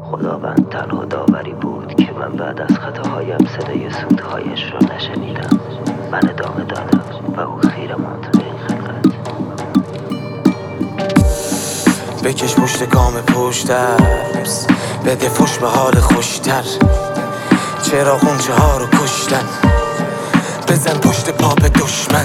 خداوند تنها داوری بود که من بعد از خطاهایم صدای سودهایش را نشنیدم. من ادامه دادم و او خیره ماند به این خلقت. بکش پشت گام پشتر، بده فش به حال خوشتر. چرا غنچه ها رو کشتن؟ بزن پشت پا به دشمن.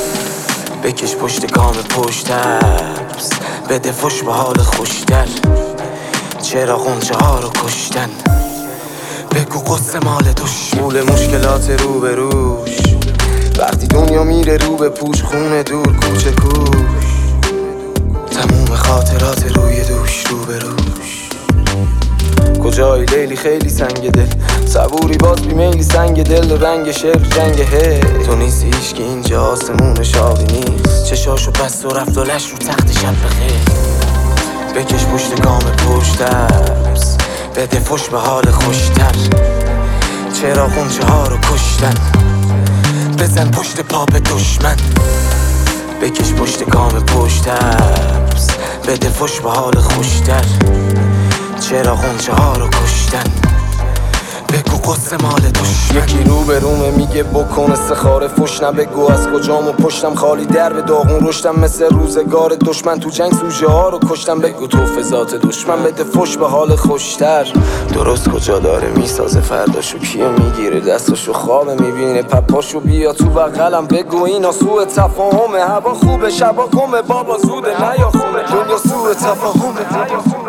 بکش پشت گام پشتر، بده فش به حال خوشتر. چرا غنچه ها رو کشتن؟ بگو قصه مال دشمن. مشکلات رو به روش، وقتی دنیا میره رو به پوش. خونه دور کوچه کوش، تموم خاطرات روی دوش رو به روش. کجایی لیلی خیلی سنگ دل، صبوری باز بیمیلی سنگ دل. رنگ شعر جنگ تو نیستی هیچ که اینجا آسمون شاقی نیست. چشاشو بست و رفت و لش رو تخت شب بخیر. بکش پشت گام پشتر، بده فش به حال خوشتر. چرا غنچه ها رو کشتن؟ بزن پشت پا به دشمن. بکش پشت گام پشتر، بده فش به حال خوشتر. چرا غنچه ها رو کشتن؟ بگو قصه مال دشمن. یکی رو به رومه میگه بکن استخاره فش نبگو از کجام و پشتم خالی در به داغون رشتم. مثل روزگار دشمن تو جنگ سوژه ها رو کشتم. بگو تو فضات دشمن بده فش به حال خوشتر. درست کجا داره میسازه فرداشو، کیه میگیره دستاشو خوابه میبینه پپاشو. بیا تو بغلم بگو اینا سوء تفاهمه. هوا خوبه شبا گمه بابا زوده نیا خونه. دنیا سوء تفاهمه.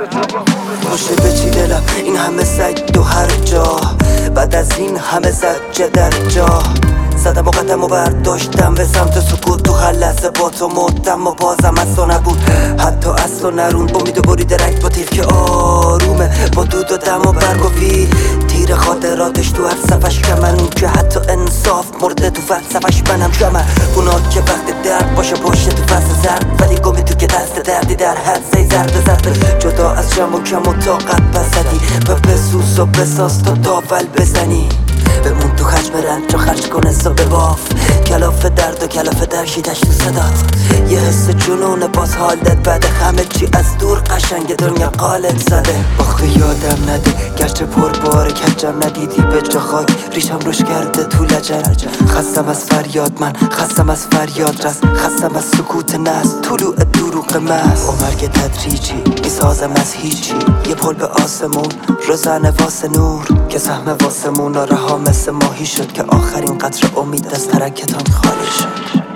پشت به چی دلم این همه سگ دو هر جا. بعد از این همه زجه در جا زدم و قدم و برداشتم به سمت سکوت. تو هر لحظه با تو مردم و بازم از تو نبود. حتی از تو نرون امید و بری درک با تیر که آرومه. با دود و دم و برگ و ویل تیر خاطراتش تو هر صفش کمن. اون که حتی انصاف مرده تو فلسفش منم شمن. اونا که وقت درد باشه باشه تو فصل زرد، ولی گمی تو که دست دردی در حد زی زرد زرد. جدا از جمع و کم و طاقت بسدی و بسوس و بساز تا داول بزنی. بمون تو خشم رنج و خرج کن حساب باف. کلاف درد و کلاف درشیدش تو صدات. یه حس جنون باز حالت بعد همه چی از دور قشنگ دنیا قالت زده. آخه یادم نده گشت پر بار کجم ندیدی به جا خاک. ریشم روش کرده تو لجن. خستم از فریاد من، خستم از فریاد رس. خستم از سکوت نست طلوع دروغ مست. عمر که تدریجی میسازم از هیچی. یه پل به آسمون روزنه واسه نور که سهم واسمون رها مثل ماهی شد که آخرین قطر امید از ترکتان خالی شد.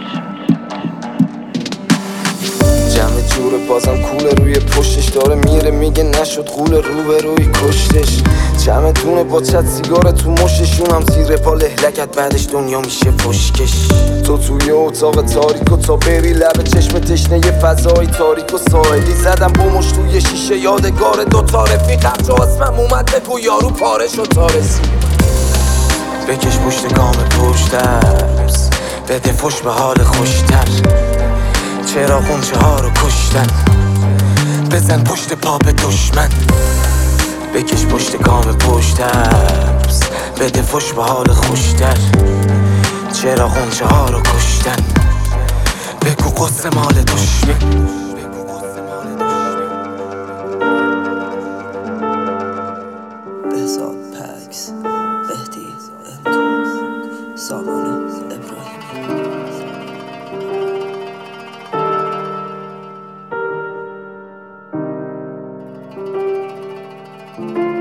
جمع جور بازم کوله روی پشتش داره میره میگه نشد غول رو به روی کشتش. جمع دونه با چت سیگار تو مشتشون هم زیر پا لهلکت بعدش دنیا میشه فشکش. تو توی اتاق تاریک و تا بری لب چشم تشنه یه فضای تاریک و ساحلی. زدم با مش توی شیشه یادگار دوتا رفیقم جو اسمم اومد بگو یارو پاره شد تا رسید. بکش پشت گام پشتر، بده فش به حال خوشتر. چرا غنچه ها رو کشتن؟ بزن پشت پا به دشمن. بکش پشت گام پشتر، بده فش به حال خوشتر. چرا غنچه ها رو کشتن؟ بگو قصه مال دشمن. بهزاد پکس بهتی انتو سامان ابراهیمی.